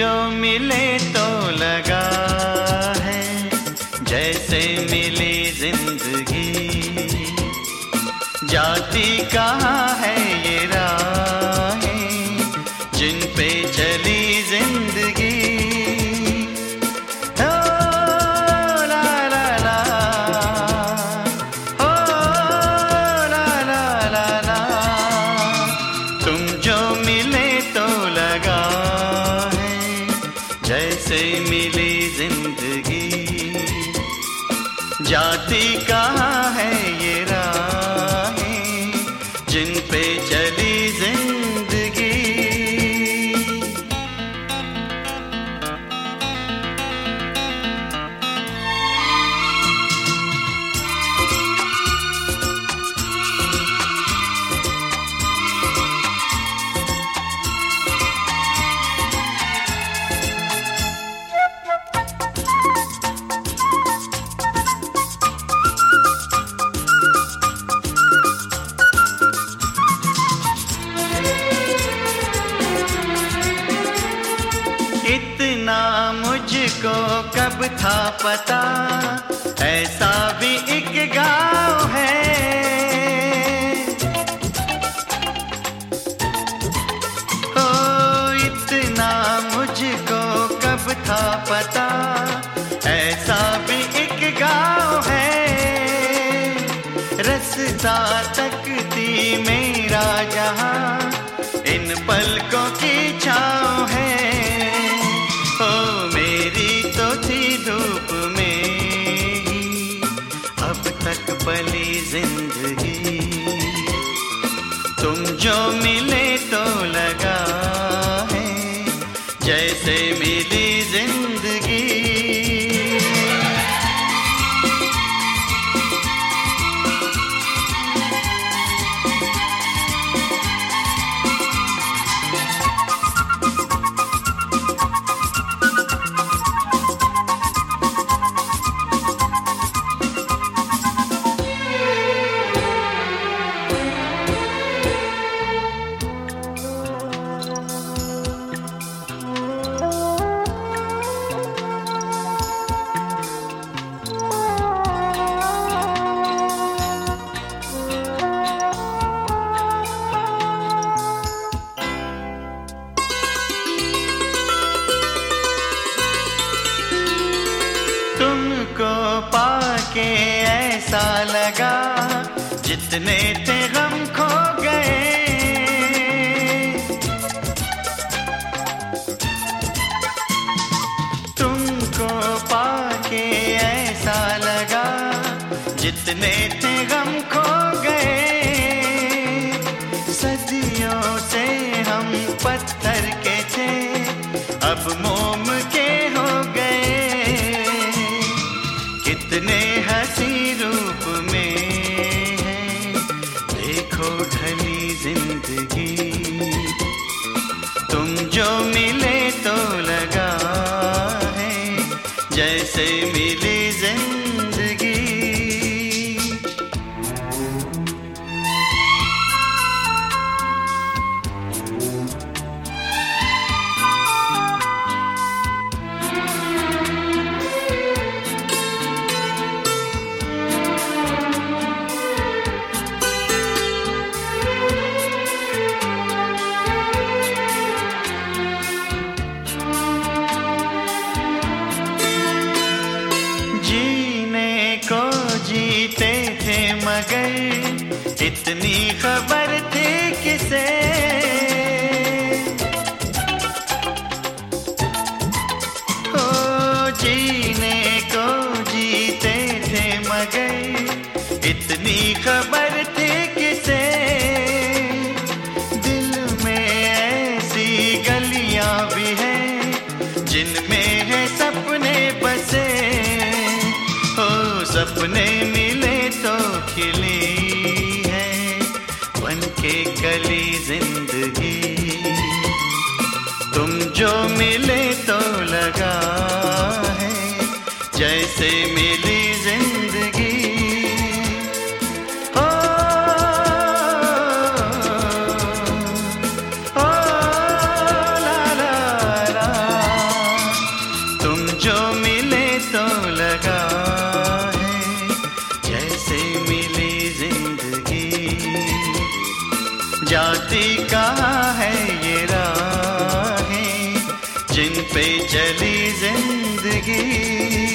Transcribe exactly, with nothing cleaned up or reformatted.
जो मिले तो लगा है जैसे मिली जिंदगी, जाती कहाँ है ये राहें जिन पे चली जिंदगी। ओ ला ला ला, ओ ला ला ला ला, तुम जो मिले तो लगा जैसे मिली जिंदगी, जाती कहाँ है ये राहें जिन पे चली जिंदगी। इतना मुझको कब था पता ऐसा भी एक गाँव है, ओ इतना मुझको कब था पता ऐसा भी एक गाँव है। रास्ता तकती मेरा जहाँ इन पलकों की छाँव है। ओ मेरी तो थी धूप में ही अब तक पली जिंदगी, तुम जो मिले तो लगा है जैसे मिली जिंदगी। तुमको पाके ऐसा लगा जितने थे गम खो गए, तुमको पाके ऐसा लगा जितने थे गम खो गए। सदियों से हम पत्थर के थे अब मोम के हो गए। कितने हंसी रूप में है देखो ढली जिंदगी, तुम जो मिले तो लगा है जैसे मिली जिंदगी। जीते थे मगर इतनी खबर थी किसे, ओ जीने को जीते थे मगर इतनी खबर थी किसे। दिल में ऐसी गलियां भी हैं जिनमें है सपने बसे, सपने मिले तो खिली है बनके कली जिंदगी, तुम जो मिले तो लगा है जैसे मिली जिंदगी। ओ, ओ, ला ला ला भी कहाँ है ये राहें जिन पे चली जिंदगी।